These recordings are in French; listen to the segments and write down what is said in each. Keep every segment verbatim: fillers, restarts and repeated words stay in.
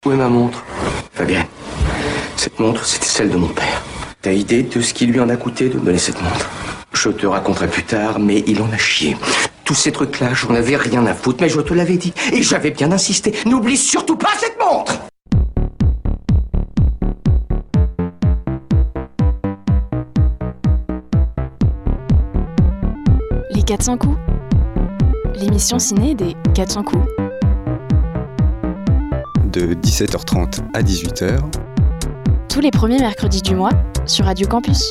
Où est ma montre? Fabien, cette montre, c'était celle de mon père. T'as idée de ce qui lui en a coûté de me donner cette montre? Je te raconterai plus tard, mais il en a chié. Tous ces trucs-là, j'en avais rien à foutre, mais je te l'avais dit. Et j'avais bien insisté. N'oublie surtout pas cette montre! Les quatre cents coups. L'émission ciné des quatre cents coups. De dix-sept heures trente à dix-huit heures. Tous les premiers mercredis du mois sur Radio Campus.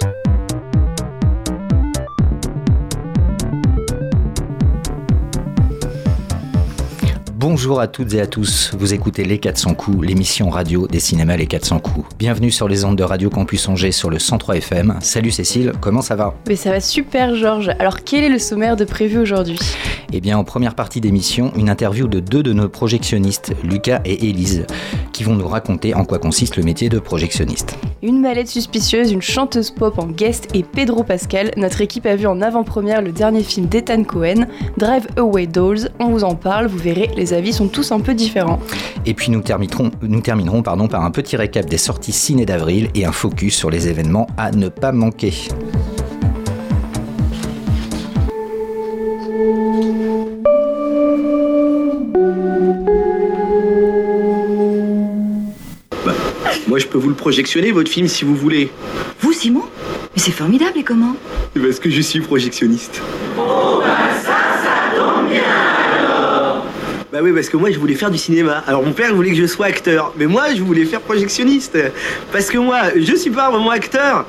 Bonjour à toutes et à tous, vous écoutez Les quatre cents coups, l'émission radio des cinémas Les quatre cents coups. Bienvenue sur les ondes de Radio Campus Angers sur le cent trois F M. Salut Cécile, comment ça va? Mais ça va super Georges. Alors quel est le sommaire de prévu aujourd'hui? Eh bien en première partie d'émission, une interview de deux de nos projectionnistes, Lucas et Élise, qui vont nous raconter en quoi consiste le métier de projectionniste. Une mallette suspicieuse, une chanteuse pop en guest et Pedro Pascal. Notre équipe a vu en avant-première le dernier film d'Ethan Cohen, Drive Away Dolls. On vous en parle, vous verrez, les avis sont tous un peu différents. Et puis nous terminerons, nous terminerons pardon, par un petit récap des sorties ciné d'avril et un focus sur les événements à ne pas manquer. Bah, moi je peux vous le projectionner votre film si vous voulez. Vous Simon? Mais c'est formidable, et comment? Parce que je suis projectionniste. Oh bah ça, ça tombe bien alors. Bah oui, parce que moi je voulais faire du cinéma. Alors mon père voulait que je sois acteur, mais moi je voulais faire projectionniste. Parce que moi, je suis pas vraiment acteur.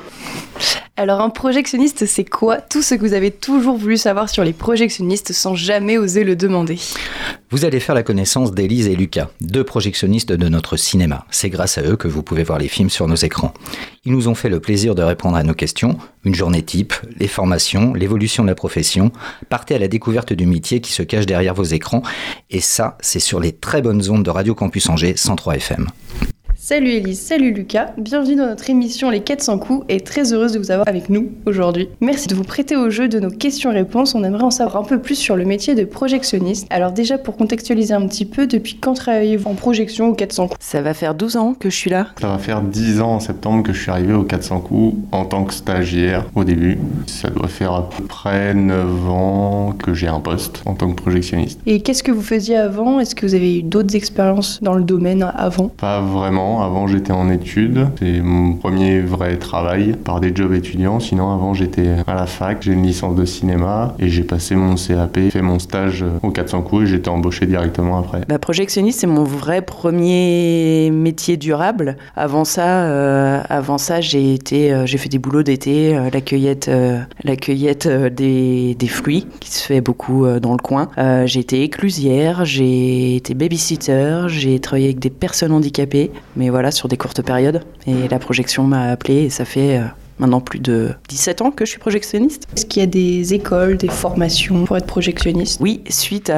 Alors un projectionniste, c'est quoi? Tout ce que vous avez toujours voulu savoir sur les projectionnistes sans jamais oser le demander. Vous allez faire la connaissance d'Élise et Lucas, deux projectionnistes de notre cinéma. C'est grâce à eux que vous pouvez voir les films sur nos écrans. Ils nous ont fait le plaisir de répondre à nos questions, une journée type, les formations, l'évolution de la profession. Partez à la découverte du métier qui se cache derrière vos écrans. Et ça, c'est sur les très bonnes ondes de Radio Campus Angers cent trois F M. Salut Élise, salut Lucas, bienvenue dans notre émission Les quatre cents coups et très heureuse de vous avoir avec nous aujourd'hui. Merci de vous prêter au jeu de nos questions-réponses, on aimerait en savoir un peu plus sur le métier de projectionniste. Alors déjà pour contextualiser un petit peu, depuis quand travaillez-vous en projection aux quatre cents coups? Ça va faire douze ans que je suis là. Ça va faire dix ans en septembre que je suis arrivé aux quatre cents coups en tant que stagiaire au début. Ça doit faire à peu près neuf ans que j'ai un poste en tant que projectionniste. Et qu'est-ce que vous faisiez avant? Est-ce que vous avez eu d'autres expériences dans le domaine avant? Pas vraiment. Avant, j'étais en études. C'est mon premier vrai travail par des jobs étudiants. Sinon, avant, j'étais à la fac. J'ai une licence de cinéma et j'ai passé mon C A P, fait mon stage aux quatre cents coups et j'étais embauché directement après. Bah, projectionniste, c'est mon vrai premier métier durable. Avant ça, euh, avant ça, j'ai été, euh, j'ai fait des boulots d'été, euh, la cueillette, euh, la cueillette euh, des, des fruits qui se fait beaucoup euh, dans le coin. Euh, j'ai été éclusière, j'ai été babysitter, j'ai travaillé avec des personnes handicapées. Mais voilà, sur des courtes périodes. Et la projection m'a appelée et ça fait euh, maintenant plus de dix-sept ans que je suis projectionniste. Est-ce qu'il y a des écoles, des formations pour être projectionniste? Oui, suite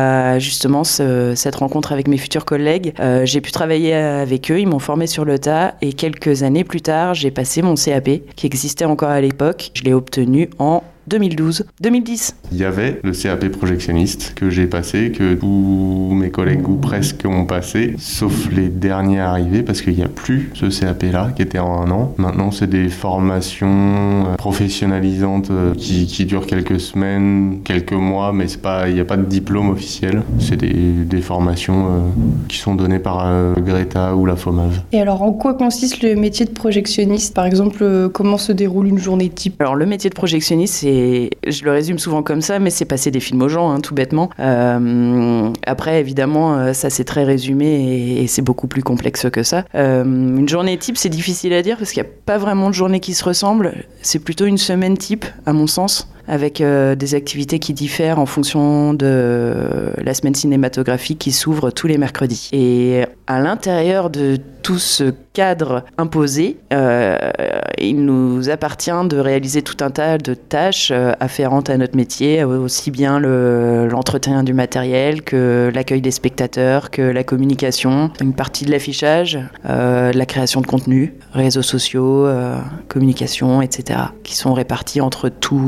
à justement ce, cette rencontre avec mes futurs collègues, euh, j'ai pu travailler avec eux, ils m'ont formé sur le tas et quelques années plus tard, j'ai passé mon C A P qui existait encore à l'époque. Je l'ai obtenu en deux mille douze deux mille dix. Il y avait le C A P projectionniste que j'ai passé, que tous mes collègues ou presque ont passé, sauf les derniers arrivés parce qu'il n'y a plus ce C A P-là qui était en un an. Maintenant, c'est des formations professionnalisantes qui, qui durent quelques semaines, quelques mois, mais c'est pas, il n'y a pas de diplôme officiel. C'est des, des formations euh, qui sont données par euh, Greta ou la FOMAV. Et alors, en quoi consiste le métier de projectionniste? Par exemple, euh, comment se déroule une journée type? Alors, le métier de projectionniste, c'est Et je le résume souvent comme ça, mais c'est passer des films aux gens, hein, tout bêtement. Euh, après, évidemment, ça c'est très résumé et, et c'est beaucoup plus complexe que ça. Euh, une journée type, c'est difficile à dire parce qu'il n'y a pas vraiment de journée qui se ressemble. C'est plutôt une semaine type, à mon sens, avec euh, des activités qui diffèrent en fonction de euh, la semaine cinématographique qui s'ouvre tous les mercredis. Et à l'intérieur de tout ce cadre imposé, euh, il nous appartient de réaliser tout un tas de tâches euh, afférentes à notre métier, aussi bien le, l'entretien du matériel que l'accueil des spectateurs, que la communication, une partie de l'affichage, euh, la création de contenu, réseaux sociaux, euh, communication, et cetera, qui sont répartis entre tous les collègues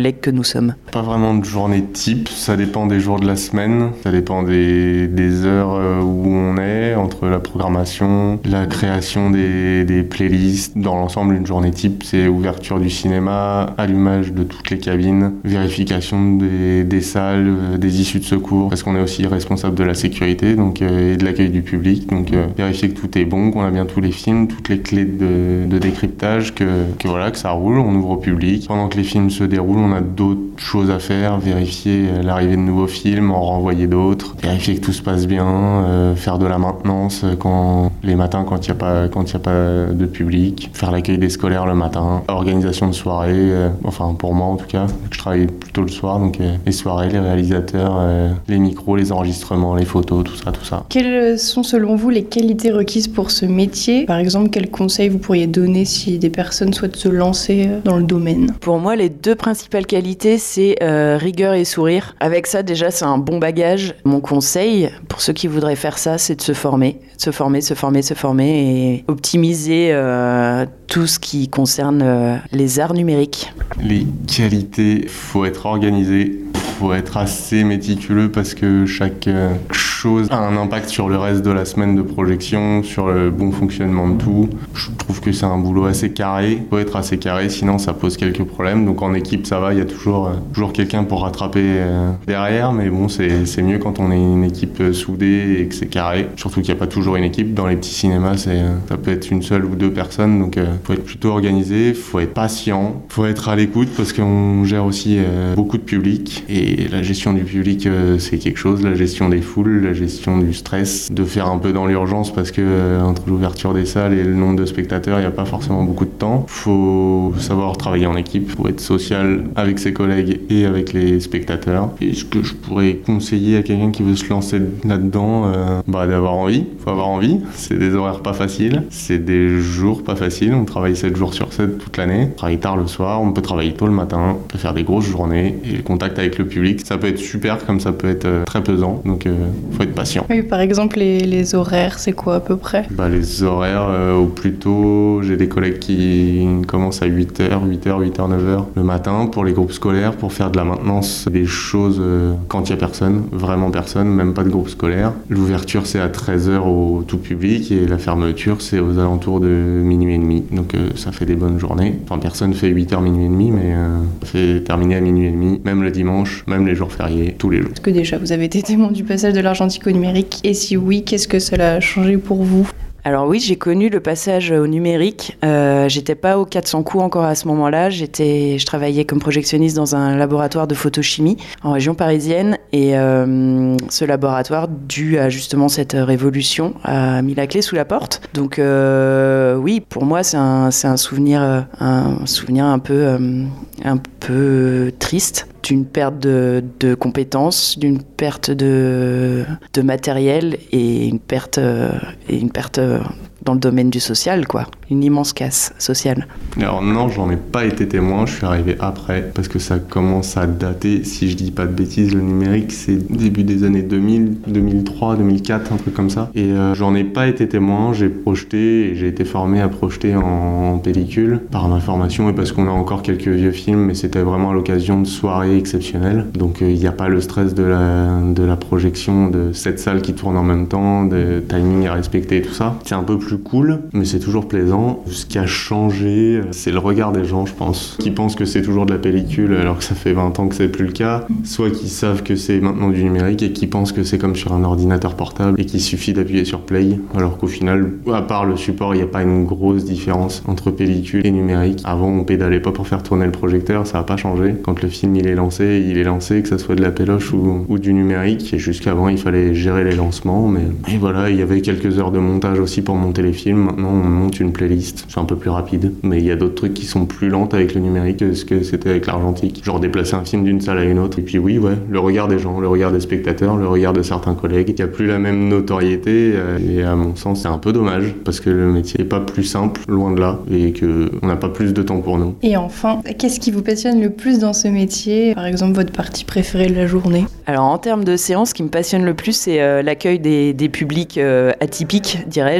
collègues que nous sommes. Pas vraiment de journée type, ça dépend des jours de la semaine, ça dépend des, des heures où on est, entre la programmation, la création des, des playlists. Dans l'ensemble, une journée type, c'est ouverture du cinéma, allumage de toutes les cabines, vérification des, des salles, des issues de secours, parce qu'on est aussi responsable de la sécurité donc, euh, et de l'accueil du public. Donc euh, vérifier que tout est bon, qu'on a bien tous les films, toutes les clés de, de décryptage, que, que voilà, que ça roule, on ouvre au public. Pendant que les films se déroulent, on a d'autres choses à faire, vérifier l'arrivée de nouveaux films, en renvoyer d'autres, vérifier que tout se passe bien, euh, faire de la maintenance quand, les matins quand il n'y a pas, quand il y a pas de public, faire l'accueil des scolaires le matin, organisation de soirées, euh, enfin pour moi en tout cas, je travaille plutôt le soir, donc euh, les soirées, les réalisateurs, euh, les micros, les enregistrements, les photos, tout ça, tout ça. Quelles sont selon vous les qualités requises pour ce métier ? Par exemple, quels conseils vous pourriez donner si des personnes souhaitent se lancer dans le domaine ? Pour moi, les deux principales qualités, c'est euh, rigueur et sourire. Avec ça, déjà, c'est un bon bagage. Mon conseil, pour ceux qui voudraient faire ça, c'est de se former. Se former, se former, se former et optimiser euh, tout ce qui concerne euh, les arts numériques. Les qualités, faut être organisé, faut être assez méticuleux parce que chaque euh, chose a un impact sur le reste de la semaine de projection, sur le bon fonctionnement de tout. Je trouve que c'est un boulot assez carré. Faut être assez carré, sinon ça pose quelques problèmes. Donc en équipe, ça va, il y a toujours, euh, toujours quelqu'un pour rattraper euh, derrière. Mais bon, c'est, c'est mieux quand on est une équipe euh, soudée et que c'est carré. Surtout qu'il n'y a pas toujours une équipe. Dans les petits cinémas, c'est, euh, ça peut être une seule ou deux personnes. Donc euh, faut être plutôt organisé, faut être patient, faut être à l'écoute parce qu'on gère aussi euh, beaucoup de public. Et la gestion du public, euh, c'est quelque chose. La gestion des foules, la gestion du stress, de faire un peu dans l'urgence parce que euh, entre l'ouverture des salles et le nombre de spectateurs, il n'y a pas forcément beaucoup de temps. Faut savoir travailler en équipe, faut être social avec ses collègues et avec les spectateurs. Et ce que je pourrais conseiller à quelqu'un qui veut se lancer là-dedans, euh, bah d'avoir envie. Faut avoir envie. C'est des horaires pas faciles, c'est des jours pas faciles. On travaille sept jours sur sept toute l'année. On travaille tard le soir, on peut travailler tôt le matin, on peut faire des grosses journées et le contact avec le public, ça peut être super comme ça peut être euh, très pesant. Donc euh, faut être patient. Oui, par exemple, les, les horaires, c'est quoi à peu près ? Bah, les horaires, euh, au plus tôt, j'ai des collègues qui commencent à huit heures, huit heures, huit heures, neuf heures le matin pour les groupes scolaires, pour faire de la maintenance, des choses euh, quand il n'y a personne, vraiment personne, même pas de groupe scolaire. L'ouverture, c'est à treize heures au tout public et la fermeture, c'est aux alentours de minuit et demi. Donc euh, ça fait des bonnes journées. Enfin, personne fait huit heures, minuit et demi, mais euh, ça fait terminer à minuit et demi, même le dimanche, même les jours fériés, tous les jours. Est-ce que déjà vous avez été témoin du passage de l'argentique au numérique ? Et si oui, qu'est-ce que cela a changé pour vous ? Alors oui, j'ai connu le passage au numérique. Euh, j'étais pas au quatre cents coups encore à ce moment-là. J'étais, je travaillais comme projectionniste dans un laboratoire de photochimie en région parisienne. Et euh, ce laboratoire, dû à justement cette révolution, a mis la clé sous la porte. Donc euh, oui, pour moi, c'est un, c'est un souvenir, un souvenir un peu, euh, un peu triste. D'une perte de, de compétences, d'une perte de, de matériel et une perte, euh, et une perte euh, dans le domaine du social, quoi. Une immense casse sociale. Alors non, j'en ai pas été témoin, je suis arrivé après, parce que ça commence à dater, si je dis pas de bêtises, le numérique, c'est début des années deux mille, deux mille trois, deux mille quatre, un truc comme ça. Et euh, j'en ai pas été témoin, j'ai projeté, et j'ai été formé à projeter en, en pellicule, par ma formation, et parce qu'on a encore quelques vieux films, mais c'était vraiment à l'occasion de soirées exceptionnelles. Donc il euh, n'y a pas le stress de la, de la projection, de cette salle qui tourne en même temps, de timing à respecter et tout ça. C'est un peu plus cool, mais c'est toujours plaisant. Ce qui a changé, c'est le regard des gens, je pense, qui pensent que c'est toujours de la pellicule alors que ça fait vingt ans que c'est plus le cas, soit qui savent que c'est maintenant du numérique et qui pensent que c'est comme sur un ordinateur portable et qu'il suffit d'appuyer sur play, alors qu'au final, à part le support, il n'y a pas une grosse différence entre pellicule et numérique. Avant, on pédalait pas pour faire tourner le projecteur, ça n'a pas changé. Quand le film il est lancé, il est lancé, que ça soit de la péloche ou, ou du numérique, et jusqu'avant, il fallait gérer les lancements, mais et voilà, il y avait quelques heures de montage aussi pour monter les films. Maintenant, on monte une playlist, c'est un peu plus rapide, mais il y a d'autres trucs qui sont plus lents avec le numérique que ce que c'était avec l'argentique. Genre déplacer un film d'une salle à une autre. Et puis oui, ouais, le regard des gens, le regard des spectateurs, le regard de certains collègues, qui a plus la même notoriété, et à mon sens, c'est un peu dommage, parce que le métier est pas plus simple, loin de là, et qu'on n'a pas plus de temps pour nous. Et enfin, qu'est-ce qui vous passionne le plus dans ce métier ? Par exemple, votre partie préférée de la journée ? Alors en termes de séance, ce qui me passionne le plus, c'est euh, l'accueil des, des publics euh, atypiques, dirais-je.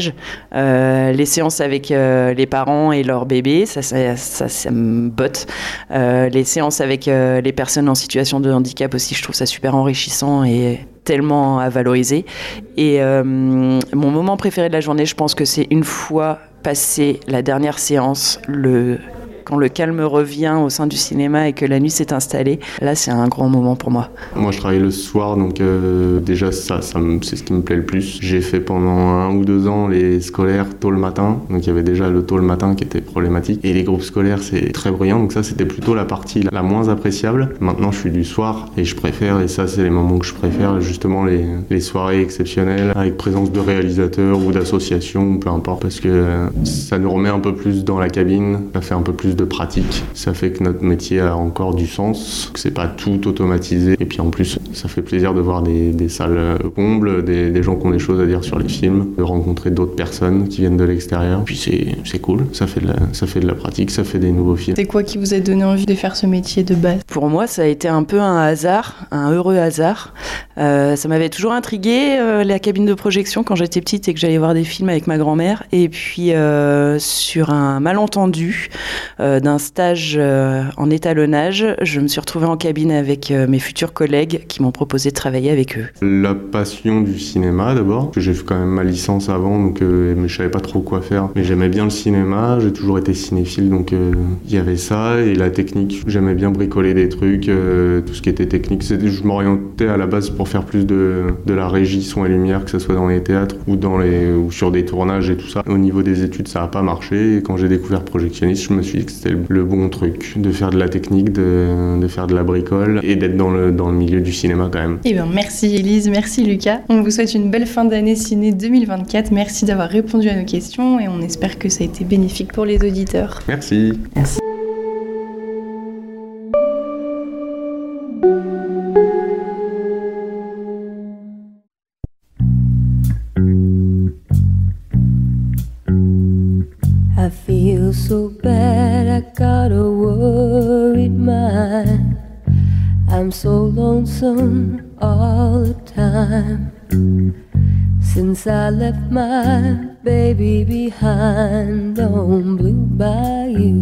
Euh, les séances avec euh, les parents et leurs bébés, ça, ça, ça, ça me botte. Euh, les séances avec euh, les personnes en situation de handicap aussi, je trouve ça super enrichissant et tellement à valoriser. Et euh, mon moment préféré de la journée, je pense que c'est une fois passé la dernière séance, le... quand le calme revient au sein du cinéma et que la nuit s'est installée, là c'est un grand moment pour moi. Moi je travaille le soir, donc euh, déjà ça, ça me, c'est ce qui me plaît le plus. J'ai fait pendant un ou deux ans les scolaires tôt le matin, donc il y avait déjà le tôt le matin qui était problématique. Et les groupes scolaires c'est très bruyant, donc ça c'était plutôt la partie la moins appréciable. Maintenant je suis du soir et je préfère, et ça c'est les moments que je préfère, justement les, les soirées exceptionnelles avec présence de réalisateurs ou d'associations, ou peu importe, parce que ça nous remet un peu plus dans la cabine, ça fait un peu plus de pratique, ça fait que notre métier a encore du sens, que c'est pas tout automatisé, et puis en plus ça fait plaisir de voir des, des salles combles, des, des gens qui ont des choses à dire sur les films, de rencontrer d'autres personnes qui viennent de l'extérieur, puis c'est, c'est cool, ça fait, de la, ça fait de la pratique, ça fait des nouveaux films. C'est quoi qui vous a donné envie de faire ce métier de base ? Pour moi ça a été un peu un hasard, un heureux hasard. Euh, ça m'avait toujours intrigué euh, la cabine de projection quand j'étais petite et que j'allais voir des films avec ma grand-mère, et puis euh, sur un malentendu euh, d'un stage euh, en étalonnage, je me suis retrouvée en cabine avec euh, mes futurs collègues qui m'ont proposé de travailler avec eux. La passion du cinéma d'abord, parce que j'ai fait quand même ma licence avant, donc euh, mais je savais pas trop quoi faire. Mais j'aimais bien le cinéma, j'ai toujours été cinéphile, donc il euh, y avait ça, et la technique, j'aimais bien bricoler des trucs, euh, tout ce qui était technique. C'était, je m'orientais à la base pour faire plus de, de la régie, son et lumière, que ce soit dans les théâtres ou, dans les, ou sur des tournages et tout ça. Au niveau des études, ça a pas marché, et quand j'ai découvert projectionniste, je me suis dit que c'était le bon truc, de faire de la technique, de, de faire de la bricole et d'être dans le, dans le milieu du cinéma quand même. Eh bien merci Élise, merci Lucas. On vous souhaite une belle fin d'année ciné deux mille vingt-quatre. Merci d'avoir répondu à nos questions et on espère que ça a été bénéfique pour les auditeurs. Merci. Merci. I feel so bad, I got a worried mind. I'm so lonesome all the time. Since I left my baby behind on Blue Bayou.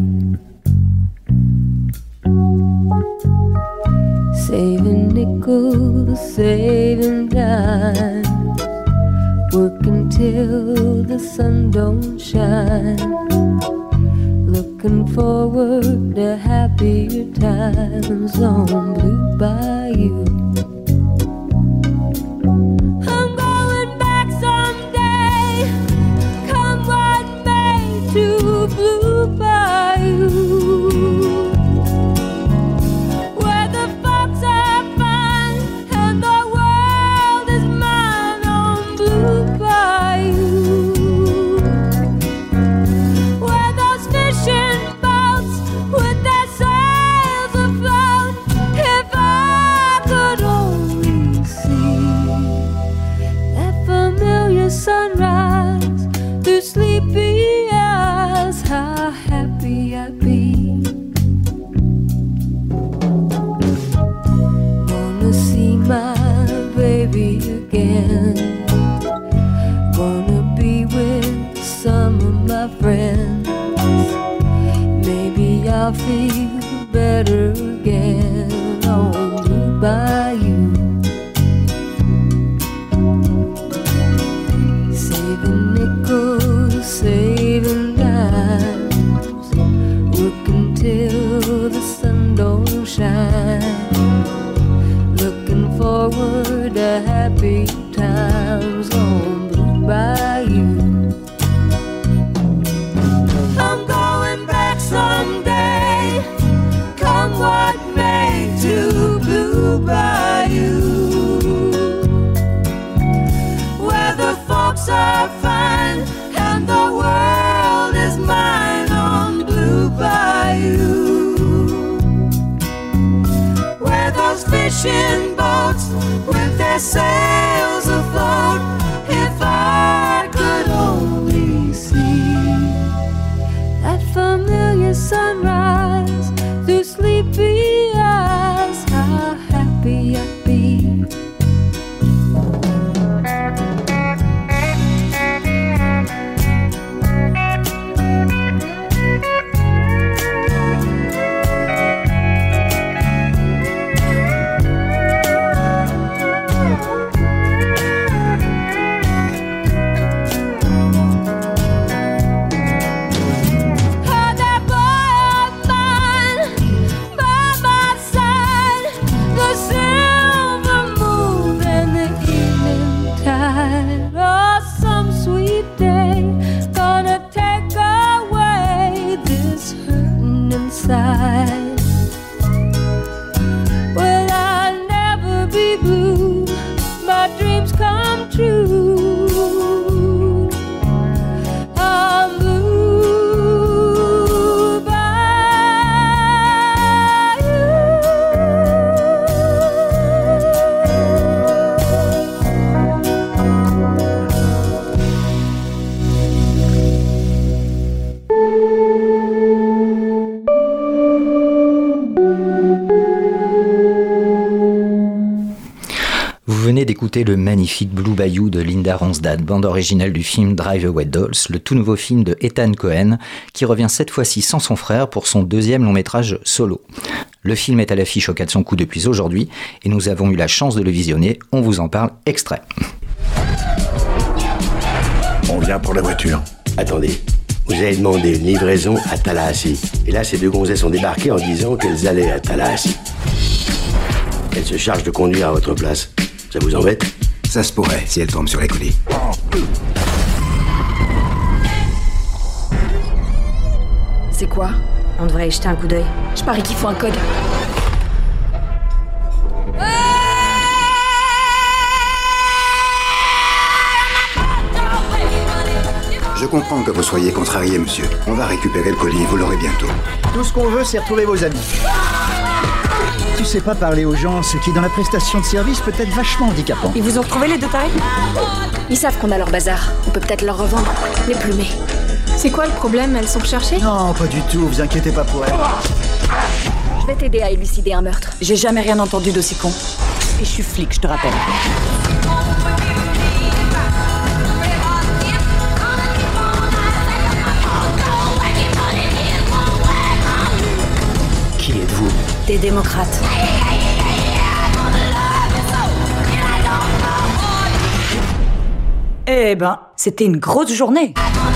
Saving nickels, saving dimes, working till the sun don't shine, looking forward to happier times on Blue Bayou. I'm going back someday, come what may, to Blue Bayou. Sunrise through sleepy eyes, how happy I'd be. Wanna see my baby again, wanna be with some of my friends. Maybe I'll feel better again on Blue Bayou. Saving dimes, working till the sun don't shine, looking forward to happy times on Blue Bayou. I'm going back someday, come what may, to Blue Bayou, where the folks are fine and the world venez d'écouter le magnifique Blue Bayou de Linda Ronstadt, bande originale du film Drive Away Dolls, le tout nouveau film de Ethan Cohen, qui revient cette fois-ci sans son frère pour son deuxième long métrage solo. Le film est à l'affiche au quatre cents coups depuis aujourd'hui, et nous avons eu la chance de le visionner, on vous en parle extrait. On vient pour la voiture. Attendez, vous avez demandé une livraison à Tallahassee. Et là, ces deux gonzesses sont débarquées en disant qu'elles allaient à Tallahassee. Elles se chargent de conduire à votre place. Ça vous embête ? Ça se pourrait, si elles tombent sur les colis. C'est quoi ? On devrait y jeter un coup d'œil. Je parie qu'il faut un code. Je comprends que vous soyez contrarié, monsieur. On va récupérer le colis, vous l'aurez bientôt. Tout ce qu'on veut, c'est retrouver vos amis. Tu sais pas parler aux gens, ce qui, dans la prestation de service, peut être vachement handicapant. Ils vous ont retrouvé les deux tarés ? Ils savent qu'on a leur bazar. On peut peut-être leur revendre. Les plumées. C'est quoi le problème? Elles sont recherchées? Non, pas du tout, vous inquiétez pas pour elles. Je vais t'aider à élucider un meurtre. J'ai jamais rien entendu d'aussi con. Et je suis flic, je te rappelle. Qui êtes-vous? Des démocrates. Eh ben, c'était une grosse journée.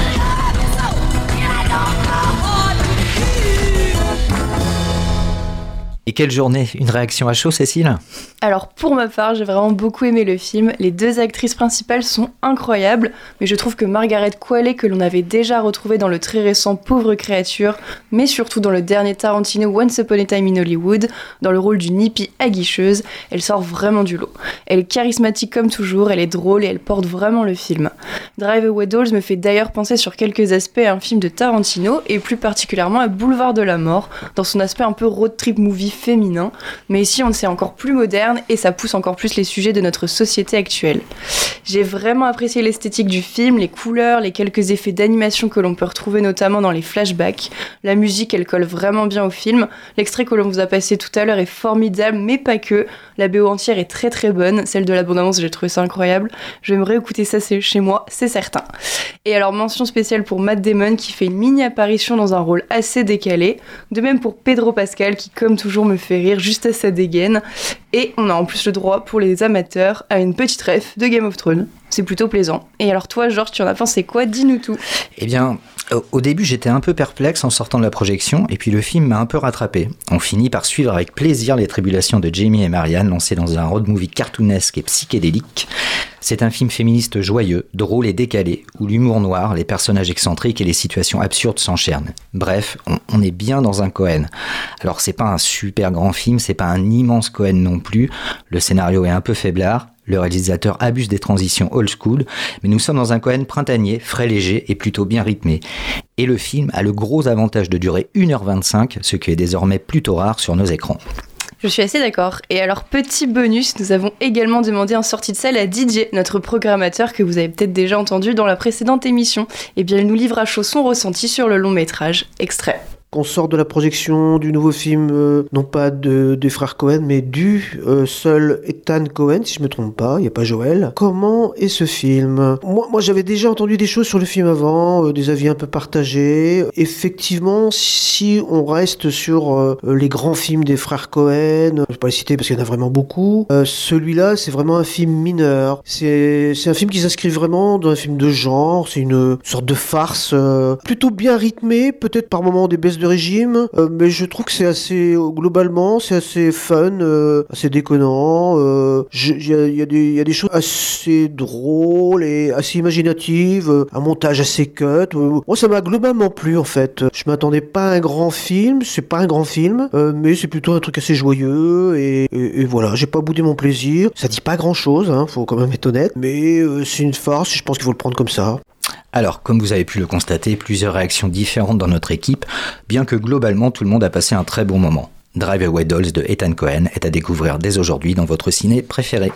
Et quelle journée? Une réaction à chaud, Cécile? Alors pour ma part, j'ai vraiment beaucoup aimé le film. Les deux actrices principales sont incroyables, mais je trouve que Margaret Qualley, que l'on avait déjà retrouvée dans le très récent Pauvre créature, mais surtout dans le dernier Tarantino Once Upon a Time in Hollywood, dans le rôle d'une hippie aguicheuse, elle sort vraiment du lot. Elle est charismatique comme toujours, elle est drôle et elle porte vraiment le film. Drive Away Dolls me fait d'ailleurs penser sur quelques aspects à un film de Tarantino, et plus particulièrement à Boulevard de la Mort, dans son aspect un peu road trip movie féminin, mais ici on c'est encore plus moderne et ça pousse encore plus les sujets de notre société actuelle. J'ai vraiment apprécié l'esthétique du film, les couleurs, les quelques effets d'animation que l'on peut retrouver notamment dans les flashbacks. La musique, elle colle vraiment bien au film. L'extrait que l'on vous a passé tout à l'heure est formidable, mais pas que. La B O entière est très très bonne. Celle de la bande-annonce, j'ai trouvé ça incroyable. Je vais me réécouter ça chez moi, c'est certain. Et alors, mention spéciale pour Matt Damon qui fait une mini-apparition dans un rôle assez décalé. De même pour Pedro Pascal qui, comme toujours, me fait rire juste à sa dégaine. Et on a en plus le droit, pour les amateurs, à une petite ref de Game of Thrones. C'est plutôt plaisant. Et alors toi, Georges, tu en as pensé quoi? Dis-nous tout. Eh bien, au début, j'étais un peu perplexe en sortant de la projection, et puis le film m'a un peu rattrapé. On finit par suivre avec plaisir les tribulations de Jamie et Marianne, lancées dans un road movie cartoonesque et psychédélique. C'est un film féministe joyeux, drôle et décalé, où l'humour noir, les personnages excentriques et les situations absurdes s'enchaînent. Bref, on, on est bien dans un Cohen. Alors c'est pas un super grand film, c'est pas un immense Cohen non plus, le scénario est un peu faiblard, le réalisateur abuse des transitions old school, mais nous sommes dans un Cohen printanier, frais léger et plutôt bien rythmé. Et le film a le gros avantage de durer une heure vingt-cinq, ce qui est désormais plutôt rare sur nos écrans. Je suis assez d'accord. Et alors, petit bonus, nous avons également demandé en sortie de salle à D J, notre programmateur que vous avez peut-être déjà entendu dans la précédente émission. Eh bien, il nous livre à chaud son ressenti sur le long métrage. Extrait. Qu'on sort de la projection du nouveau film, euh, non pas de, des frères Cohen, mais du euh, seul Ethan Cohen, si je me trompe pas, il n'y a pas Joël. Comment est ce film? Moi, moi j'avais déjà entendu des choses sur le film avant, euh, des avis un peu partagés. Effectivement, si on reste sur euh, les grands films des frères Cohen, je vais pas les citer parce qu'il y en a vraiment beaucoup, euh, celui-là, c'est vraiment un film mineur. C'est, c'est un film qui s'inscrit vraiment dans un film de genre, c'est une sorte de farce euh, plutôt bien rythmée, peut-être par moments des baisses de régime, euh, mais je trouve que c'est assez, globalement, c'est assez fun, euh, assez déconnant. Il euh, y, y, y a des choses assez drôles et assez imaginatives, euh, un montage assez cut. Euh, moi, ça m'a globalement plu, en fait. Je m'attendais pas à un grand film, c'est pas un grand film, euh, mais c'est plutôt un truc assez joyeux, et, et, et voilà, j'ai pas boudé mon plaisir. Ça dit pas grand-chose, hein, faut quand même être honnête, mais euh, c'est une farce, je pense qu'il faut le prendre comme ça. Alors, comme vous avez pu le constater, plusieurs réactions différentes dans notre équipe, bien que globalement tout le monde a passé un très bon moment. Drive Away Dolls de Ethan Cohen est à découvrir dès aujourd'hui dans votre ciné préféré.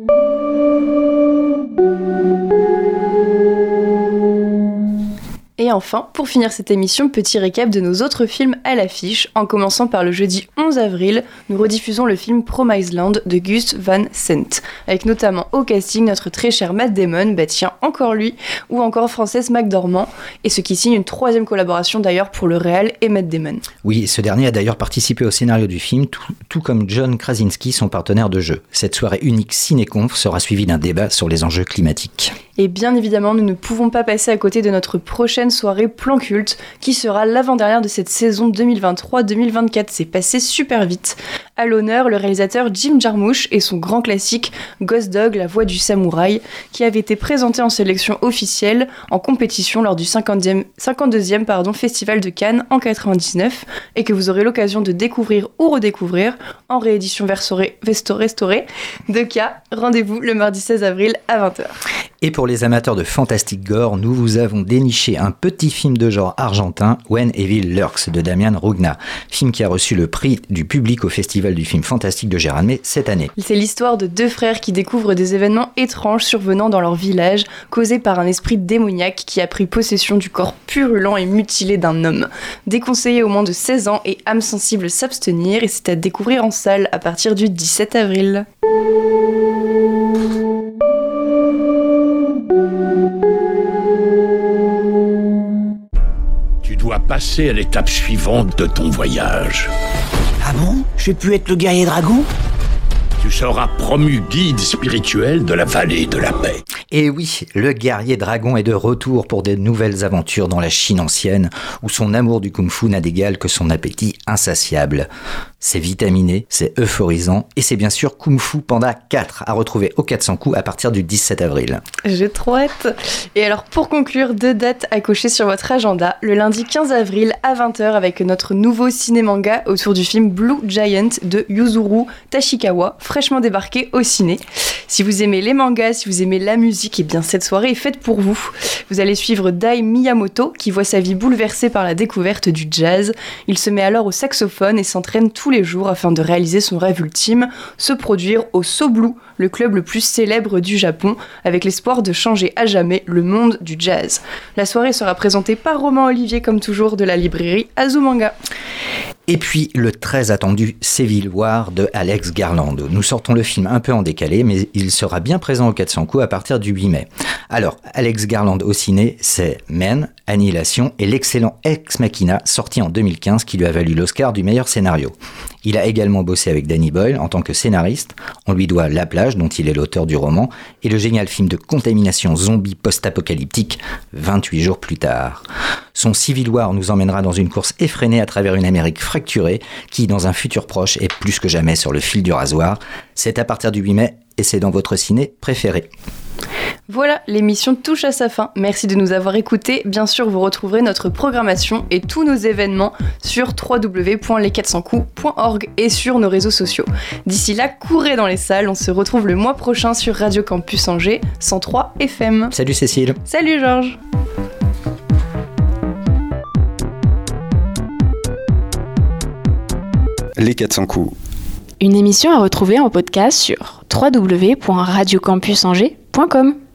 Et Et enfin, pour finir cette émission, petit récap de nos autres films à l'affiche. En commençant par le jeudi onze avril, nous rediffusons le film Promised Land de Gus Van Sant, avec notamment au casting notre très cher Matt Damon, bah tiens, encore lui, ou encore Frances McDormand, et ce qui signe une troisième collaboration d'ailleurs pour le réal et Matt Damon. Oui, ce dernier a d'ailleurs participé au scénario du film, tout, tout comme John Krasinski, son partenaire de jeu. Cette soirée unique ciné-conf sera suivie d'un débat sur les enjeux climatiques. Et bien évidemment, nous ne pouvons pas passer à côté de notre prochaine soirée Plan Culte, qui sera l'avant-dernière de cette saison deux mille vingt-trois deux mille vingt-quatre. C'est passé super vite. À l'honneur, le réalisateur Jim Jarmusch et son grand classique Ghost Dog, la voix du samouraï, qui avait été présenté en sélection officielle en compétition lors du cinquantième, cinquante-deuxième pardon, Festival de Cannes en quatre-vingt-dix-neuf, et que vous aurez l'occasion de découvrir ou redécouvrir en réédition versorée, vesto restaurée de K. Rendez-vous le mardi seize avril à vingt heures. Et pour les amateurs de fantastic gore, nous vous avons déniché un petit film de genre argentin, When Evil Lurks, de Damian Rugna, film qui a reçu le prix du public au Festival du film fantastique de Gérardmer cette année. C'est l'histoire de deux frères qui découvrent des événements étranges survenant dans leur village, causés par un esprit démoniaque qui a pris possession du corps purulent et mutilé d'un homme. Déconseillé aux moins de seize ans et âme sensible s'abstenir, et c'est à découvrir en salle à partir du dix-sept avril. Tu dois passer à l'étape suivante de ton voyage. Ah bon? Je vais plus être le guerrier dragon? Tu seras promu guide spirituel de la vallée de la paix. Et oui, le guerrier dragon est de retour pour de nouvelles aventures dans la Chine ancienne, où son amour du kung-fu n'a d'égal que son appétit insatiable. C'est vitaminé, c'est euphorisant, et c'est bien sûr Kung Fu Panda quatre, à retrouver au quatre cents coups à partir du dix-sept avril. J'ai trop hâte. Et alors pour conclure, deux dates à cocher sur votre agenda. Le lundi quinze avril à vingt heures avec notre nouveau ciné-manga autour du film Blue Giant de Yuzuru Tashikawa, fraîchement débarqué au ciné. Si vous aimez les mangas, si vous aimez la musique, et bien cette soirée est faite pour vous. Vous allez suivre Dai Miyamoto qui voit sa vie bouleversée par la découverte du jazz. Il se met alors au saxophone et s'entraîne tous les jours afin de réaliser son rêve ultime, se produire au Soblu, le club le plus célèbre du Japon, avec l'espoir de changer à jamais le monde du jazz. La soirée sera présentée par Romain Olivier comme toujours de la librairie Azumanga. Et puis le très attendu Civil War de Alex Garland. Nous sortons le film un peu en décalé, mais il sera bien présent au quatre cents coups à partir du huit mai. Alors, Alex Garland au ciné, c'est Men, Annihilation et l'excellent Ex Machina, sorti en deux mille quinze, qui lui a valu l'Oscar du meilleur scénario. Il a également bossé avec Danny Boyle en tant que scénariste. On lui doit La Plage, dont il est l'auteur du roman, et le génial film de contamination zombie post-apocalyptique, vingt-huit jours plus tard. Son Civil War nous emmènera dans une course effrénée à travers une Amérique fracturée qui, dans un futur proche, est plus que jamais sur le fil du rasoir. C'est à partir du huit mai et c'est dans votre ciné préféré. Voilà, l'émission touche à sa fin. Merci de nous avoir écoutés. Bien sûr, vous retrouverez notre programmation et tous nos événements sur w w w point les quatre cents coups point org et sur nos réseaux sociaux. D'ici là, courez dans les salles. On se retrouve le mois prochain sur Radio Campus Angers, cent trois F M. Salut Cécile. Salut Georges. Les quatre cents coups. Une émission à retrouver en podcast sur w w w point radio campus angers point com.